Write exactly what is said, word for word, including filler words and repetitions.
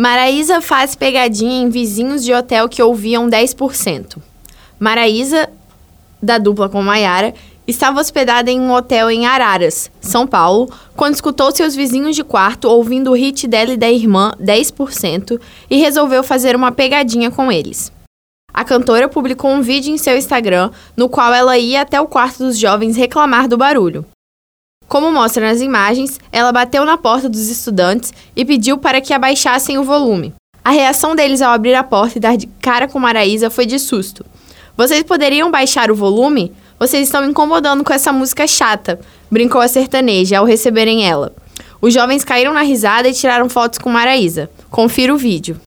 Maraísa faz pegadinha em vizinhos de hotel que ouviam dez por cento. Maraísa, da dupla com Maiara, estava hospedada em um hotel em Araras, São Paulo, quando escutou seus vizinhos de quarto ouvindo o hit dela e da irmã, dez por cento, e resolveu fazer uma pegadinha com eles. A cantora publicou um vídeo em seu Instagram, no qual ela ia até o quarto dos jovens reclamar do barulho. Como mostra nas imagens, ela bateu na porta dos estudantes e pediu para que abaixassem o volume. A reação deles ao abrir a porta e dar de cara com Maraísa foi de susto. "Vocês poderiam baixar o volume? Vocês estão me incomodando com essa música chata", brincou a sertaneja ao receberem ela. Os jovens caíram na risada e tiraram fotos com Maraísa. Confira o vídeo.